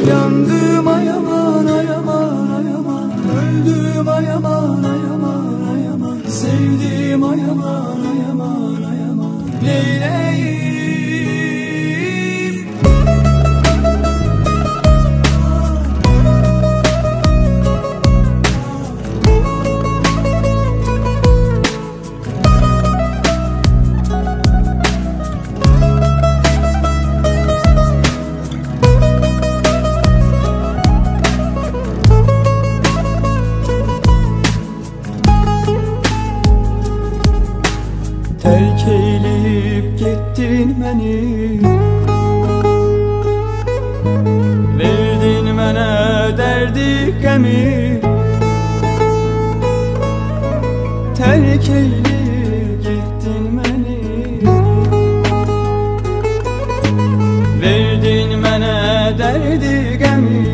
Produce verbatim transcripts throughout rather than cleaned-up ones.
Yandım ayaman ayaman ayaman, öldüm ayaman ayaman ayaman, sevdim ayaman ayaman ayaman, neyleyim? Terk eyleyip gittin beni, verdin mənə derdi gemi. Terk eyleyip gittin beni, verdin mənə derdi gemi.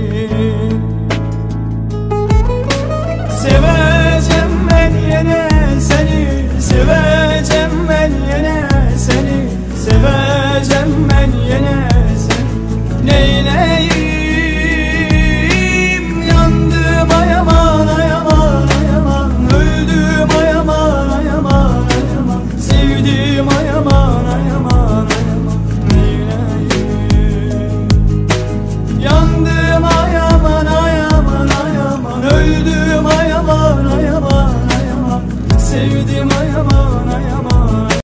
Seveceğim ben yine seni, seveceğim ben yine seni, seveceğim ben yine seni, neyle